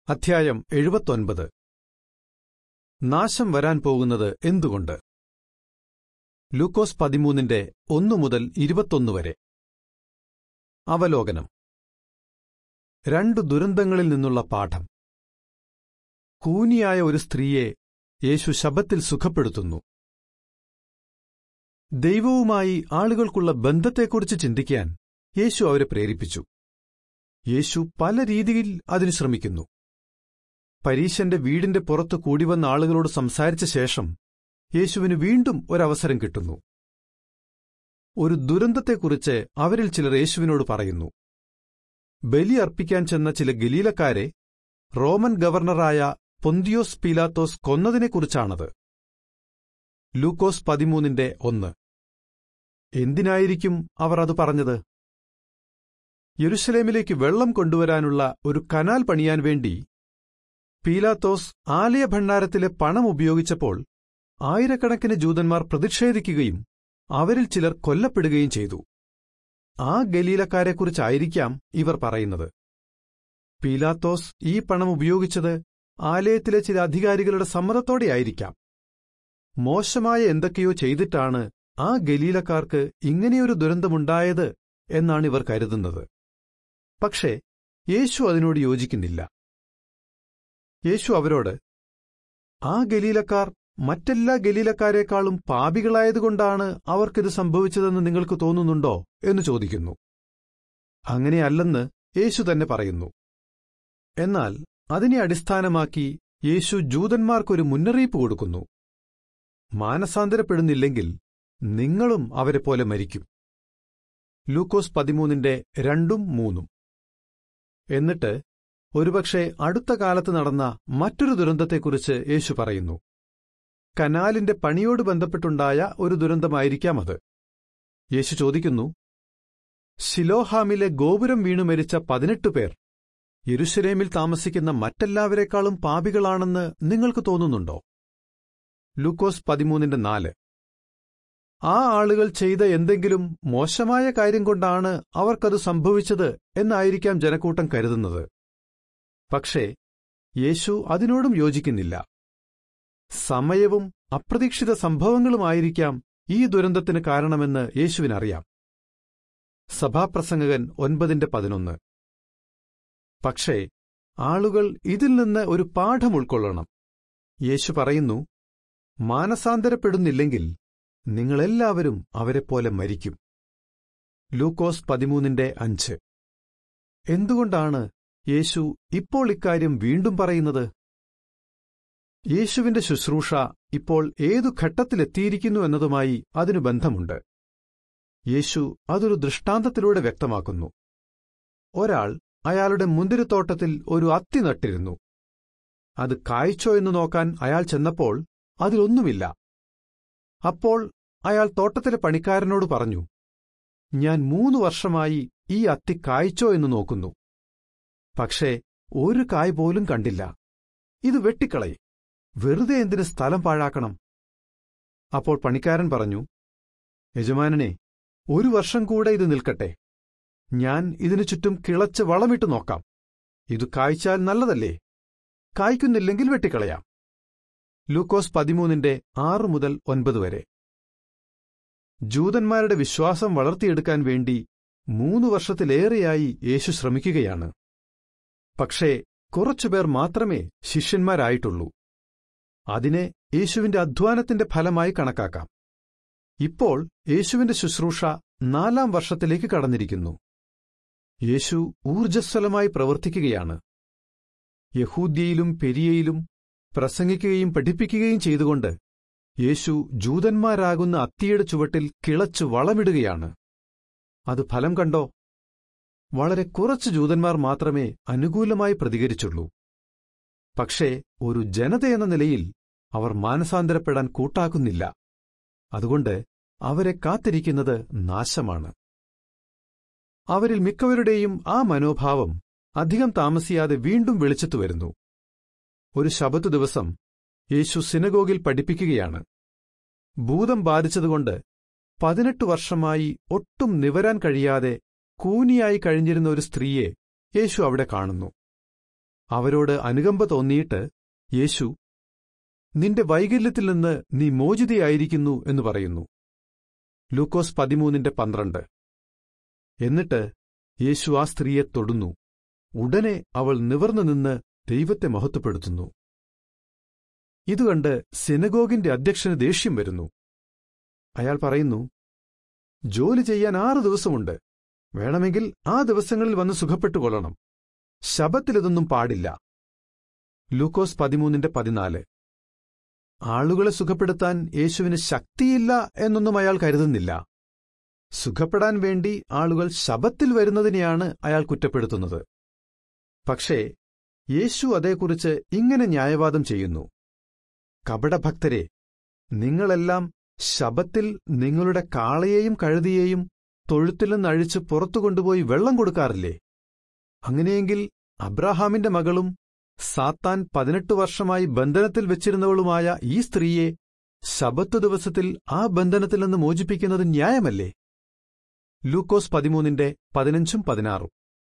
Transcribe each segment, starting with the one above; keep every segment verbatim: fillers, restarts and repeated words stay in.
അധ്യായം എഴുപത്തൊൻപത്. നാശം വരാൻ പോകുന്നത് എന്തുകൊണ്ട്? ലൂക്കോസ് പതിമൂന്നിന്റെ ഒന്നു മുതൽ ഇരുപത്തൊന്ന് വരെ. അവലോകനം. രണ്ടു ദുരന്തങ്ങളിൽ നിന്നുള്ള പാഠം. കൂനിയായ ഒരു സ്ത്രീയെ യേശു ശബ്ബത്തിൽ സുഖപ്പെടുത്തുന്നു. ദൈവവുമായി ആളുകൾക്കുള്ള ബന്ധത്തെക്കുറിച്ച് ചിന്തിക്കാൻ യേശു അവരെ പ്രേരിപ്പിച്ചു. യേശു പല രീതിയിൽ അതിന് ശ്രമിക്കുന്നു. പരീശന്റെ വീടിന്റെ പുറത്തു കൂടിവന്ന ആളുകളോട് സംസാരിച്ച ശേഷം യേശുവിന് വീണ്ടും ഒരവസരം കിട്ടുന്നു. ഒരു ദുരന്തത്തെക്കുറിച്ച് അവരിൽ ചിലർ യേശുവിനോട് പറയുന്നു. ബലി അർപ്പിക്കാൻ ചെന്ന ചില ഗലീലക്കാരെ റോമൻ ഗവർണറായ പൊന്തിയോസ് പീലാത്തോസ് കൊന്നതിനെക്കുറിച്ചാണത്. ലൂക്കോസ് പതിമൂന്നിന്റെ ഒന്ന്. എന്തിനായിരിക്കും അവർ അത് പറഞ്ഞത്? യെരുശലേമിലേക്ക് വെള്ളം കൊണ്ടുവരാനുള്ള ഒരു കനാൽ പണിയാൻ വേണ്ടി പീലാത്തോസ് ആലയഭണ്ഡാരത്തിലെ പണം ഉപയോഗിച്ചപ്പോൾ ആയിരക്കണക്കിന് ജൂതന്മാർ പ്രതിഷേധിക്കുകയും അവരിൽ ചിലർ കൊല്ലപ്പെടുകയും ചെയ്തു. ആ ഗലീലക്കാരെക്കുറിച്ചായിരിക്കാം ഇവർ പറയുന്നത്. പീലാത്തോസ് ഈ പണം ഉപയോഗിച്ചത് ആലയത്തിലെ ചില അധികാരികളുടെ സമ്മതത്തോടെയായിരിക്കാം. മോശമായ എന്തൊക്കെയോ ചെയ്തിട്ടാണ് ആ ഗലീലക്കാർക്ക് ഇങ്ങനെയൊരു ദുരന്തമുണ്ടായത് എന്നാണ് ഇവർ കരുതുന്നത്. പക്ഷേ യേശു അതിനോട് യോജിക്കുന്നില്ല. യേശു അവരോട്, ആ ഗലീലക്കാർ മറ്റെല്ലാ ഗലീലക്കാരെക്കാളും പാപികളായതുകൊണ്ടാണ് അവർക്കിത് സംഭവിച്ചതെന്ന് നിങ്ങൾക്ക് തോന്നുന്നുണ്ടോ എന്ന് ചോദിക്കുന്നു. അങ്ങനെയല്ലെന്ന് യേശു തന്നെ പറയുന്നു. എന്നാൽ അതിനെ അടിസ്ഥാനമാക്കി യേശു ജൂതന്മാർക്കൊരു മുന്നറിയിപ്പ് കൊടുക്കുന്നു. മാനസാന്തരപ്പെടുന്നില്ലെങ്കിൽ നിങ്ങളും അവരെപ്പോലെ മരിക്കും. ലൂക്കോസ് പതിമൂന്നിന്റെ രണ്ടും മൂന്നും. എന്നിട്ട് ഒരുപക്ഷെ അടുത്ത കാലത്ത് നടന്ന മറ്റൊരു ദുരന്തത്തെക്കുറിച്ച് യേശു പറയുന്നു. കനാലിന്റെ പണിയോട് ബന്ധപ്പെട്ടുണ്ടായ ഒരു ദുരന്തമായിരിക്കാം അത്. യേശു ചോദിക്കുന്നു, ശിലോഹാമിലെ ഗോപുരം വീണു മരിച്ച പതിനെട്ട് പേർ യെരുശലേമിൽ താമസിക്കുന്ന മറ്റെല്ലാവരെക്കാളും പാപികളാണെന്ന് നിങ്ങൾക്ക് തോന്നുന്നുണ്ടോ? ലൂക്കോസ് പതിമൂന്നിന്റെ നാല്. ആ ആളുകൾ ചെയ്ത എന്തെങ്കിലും മോശമായ കാര്യം കൊണ്ടാണ് അവർക്കത് സംഭവിച്ചത് എന്നായിരിക്കാം ജനക്കൂട്ടം കരുതുന്നത്. പക്ഷേ യേശു അതിനോടും യോജിക്കുന്നില്ല. സമയവും അപ്രതീക്ഷിത സംഭവങ്ങളുമായിരിക്കാം ഈ ദുരന്തത്തിന് കാരണമെന്ന് യേശുവിനറിയാം. സഭാപ്രസംഗകൻ ഒൻപതിന്റെ പതിനൊന്ന്. പക്ഷേ ആളുകൾ ഇതിൽ നിന്ന് ഒരു പാഠം ഉൾക്കൊള്ളണം. യേശു പറയുന്നു, മാനസാന്തരപ്പെടുന്നില്ലെങ്കിൽ നിങ്ങളെല്ലാവരും അവരെപ്പോലെ മരിക്കും. ലൂക്കോസ് പതിമൂന്നിന്റെ അഞ്ച്. എന്തുകൊണ്ടാണ് യേശു ഇപ്പോൾ ഇക്കാര്യം വീണ്ടും പറയുന്നത്? യേശുവിന്റെ ശുശ്രൂഷ ഇപ്പോൾ ഏതു ഘട്ടത്തിലെത്തിയിരിക്കുന്നു എന്നതുമായി അതിനു ബന്ധമുണ്ട്. യേശു അതൊരു ദൃഷ്ടാന്തത്തിലൂടെ വ്യക്തമാക്കുന്നു. ഒരാൾ അയാളുടെ മുന്തിരിത്തോട്ടത്തിൽ ഒരു അത്തി നട്ടിരുന്നു. അത് കായ്ച്ചോ എന്ന് നോക്കാൻ അയാൾ ചെന്നപ്പോൾ അതിലൊന്നുമില്ല. അപ്പോൾ അയാൾ തോട്ടത്തിലെ പണിക്കാരനോട് പറഞ്ഞു, ഞാൻ മൂന്നു വർഷമായി ഈ അത്തി കായ്ച്ചോ എന്ന് നോക്കുന്നു, പക്ഷേ ഒരു കായ് പോലും കണ്ടില്ല. ഇത് വെട്ടിക്കളയി, വെറുതെ എന്തിന് സ്ഥലം പാഴാക്കണം? അപ്പോൾ പണിക്കാരൻ പറഞ്ഞു, യജമാനനെ, ഒരു വർഷം കൂടെ ഇത് നിൽക്കട്ടെ. ഞാൻ ഇതിനു ചുറ്റും കിളച്ച് വളമിട്ട് നോക്കാം. ഇത് കായ്ച്ചാൽ നല്ലതല്ലേ? കായ്ക്കുന്നില്ലെങ്കിൽ വെട്ടിക്കളയാം. ലൂക്കോസ് പതിമൂന്നിന്റെ ആറ് മുതൽ ഒൻപത് വരെ. ജൂതന്മാരുടെ വിശ്വാസം വളർത്തിയെടുക്കാൻ വേണ്ടി മൂന്നു വർഷത്തിലേറെയായി യേശു ശ്രമിക്കുകയാണ്. പക്ഷേ കുറച്ചുപേർ മാത്രമേ ശിഷ്യന്മാരായിട്ടുള്ളൂ. അതിനെ യേശുവിന്റെ അധ്വാനത്തിന്റെ ഫലമായി കണക്കാക്കാം. ഇപ്പോൾ യേശുവിന്റെ ശുശ്രൂഷ നാലാം വർഷത്തിലേക്ക് കടന്നിരിക്കുന്നു. യേശു ഊർജ്ജസ്വലമായി പ്രവർത്തിക്കുകയാണ്. യഹൂദ്യയിലും പെരിയയിലും പ്രസംഗിക്കുകയും പഠിപ്പിക്കുകയും ചെയ്തുകൊണ്ട് യേശു ജൂതന്മാരാകുന്ന അത്തിയുടെ ചുവട്ടിൽ കിളച്ചു വളമിടുകയാണ്. അത് ഫലം കണ്ടോ? വളരെ കുറച്ച് ജൂതന്മാർ മാത്രമേ അനുകൂലമായി പ്രതികരിച്ചുള്ളൂ. പക്ഷേ ഒരു ജനതയെന്ന നിലയിൽ അവർ മാനസാന്തരപ്പെടാൻ കൂട്ടാക്കുന്നില്ല. അതുകൊണ്ട് അവരെ കാത്തിരിക്കുന്നത് നാശമാണ്. അവരിൽ മിക്കവരുടെയും ആ മനോഭാവം അധികം താമസിയാതെ വീണ്ടും വെളിച്ചത്തു വരുന്നു. ഒരു ശബത്ത് ദിവസം യേശു സിനഗോഗിൽ പഠിപ്പിക്കുകയാണ്. ഭൂതം ബാധിച്ചതുകൊണ്ട് പതിനെട്ട് വർഷമായി ഒട്ടും നിവരാൻ കഴിയാതെ കൂനിയായി കഴിഞ്ഞിരുന്ന ഒരു സ്ത്രീയെ യേശു അവിടെ കാണുന്നു. അവരോട് അനുകമ്പ തോന്നിയിട്ട് യേശു, നിന്റെ വൈകല്യത്തിൽ നിന്ന് നീ മോചിതയായിരിക്കുന്നു എന്ന് പറയുന്നു. ലൂക്കോസ് പതിമൂന്നിന്റെ പന്ത്രണ്ട്. എന്നിട്ട് യേശു ആ സ്ത്രീയെ തൊടുന്നു. ഉടനെ അവൾ നിവർന്നു നിന്ന് ദൈവത്തെ മഹത്വപ്പെടുത്തുന്നു. ഇതുകണ്ട് സിനഗോഗിന്റെ അധ്യക്ഷന് ദേഷ്യം വരുന്നു. അയാൾ പറയുന്നു, ജോലി ചെയ്യാൻ ആറു ദിവസമുണ്ട്. വേണമെങ്കിൽ ആ ദിവസങ്ങളിൽ വന്ന് സുഖപ്പെട്ടുകൊള്ളണം. ശബത്തിലിതൊന്നും പാടില്ല. ലൂക്കോസ് പതിമൂന്നിന്റെ പതിനാല്. ആളുകളെ സുഖപ്പെടുത്താൻ യേശുവിന് ശക്തിയില്ല എന്നൊന്നും അയാൾ കരുതുന്നില്ല. സുഖപ്പെടാൻ വേണ്ടി ആളുകൾ ശബത്തിൽ വരുന്നതിനെയാണ് അയാൾ കുറ്റപ്പെടുത്തുന്നത്. പക്ഷേ യേശു അതേക്കുറിച്ച് ഇങ്ങനെ ന്യായവാദം ചെയ്യുന്നു: കപടഭക്തരെ, നിങ്ങളെല്ലാം ശബത്തിൽ നിങ്ങളുടെ കാളയെയും കഴുതിയെയും തൊഴുത്തിൽ നിന്നഴിച്ച് പുറത്തു കൊണ്ടുപോയി വെള്ളം കൊടുക്കാറില്ലേ? അങ്ങനെയെങ്കിൽ അബ്രാഹാമിന്റെ മകളും സാത്താൻ പതിനെട്ട് വർഷമായി ബന്ധനത്തിൽ വെച്ചിരുന്നവളുമായ ഈ സ്ത്രീയെ ശബത്ത് ദിവസത്തിൽ ആ ബന്ധനത്തിൽ നിന്ന് മോചിപ്പിക്കുന്നത് ന്യായമല്ലേ? ലൂക്കോസ് പതിമൂന്നിന്റെ പതിനഞ്ചും പതിനാറും.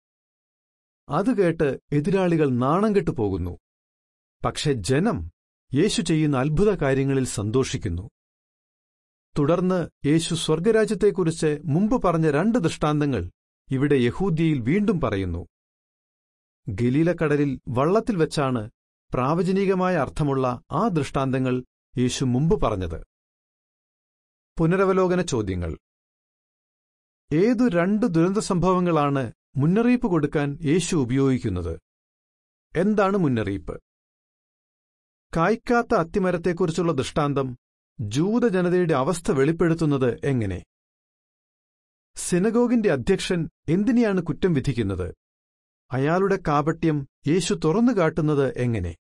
അത് കേട്ട് എതിരാളികൾ നാണം കെട്ടുപോകുന്നു. പക്ഷെ ജനം യേശു ചെയ്യുന്ന അത്ഭുത കാര്യങ്ങളിൽ സന്തോഷിക്കുന്നു. തുടർന്ന് യേശു സ്വർഗരാജ്യത്തെക്കുറിച്ച് മുമ്പ് പറഞ്ഞ രണ്ട് ദൃഷ്ടാന്തങ്ങൾ ഇവിടെ യഹൂദ്യയിൽ വീണ്ടും പറയുന്നു. ഗലീലക്കടലിൽ വള്ളത്തിൽ വെച്ചാണ് പ്രാവചനികമായ അർത്ഥമുള്ള ആ ദൃഷ്ടാന്തങ്ങൾ യേശു മുമ്പ് പറഞ്ഞത്. പുനരവലോകന ചോദ്യങ്ങൾ. ഏതു രണ്ട് ദുരന്തസംഭവങ്ങളാണ് മുന്നറിയിപ്പ് കൊടുക്കാൻ യേശു ഉപയോഗിക്കുന്നത്? എന്താണ് മുന്നറിയിപ്പ്? കായ്ക്കാത്ത അത്തിമരത്തെക്കുറിച്ചുള്ള ദൃഷ്ടാന്തം ജൂതജനതയുടെ അവസ്ഥ വെളിപ്പെടുത്തുന്നത് എങ്ങനെ? സിനഗോഗിന്റെ അധ്യക്ഷൻ എന്തിനെയാണ് കുറ്റം വിധിക്കുന്നത്? അയാളുടെ കാപട്യം യേശു തുറന്നുകാട്ടുന്നത് എങ്ങനെ?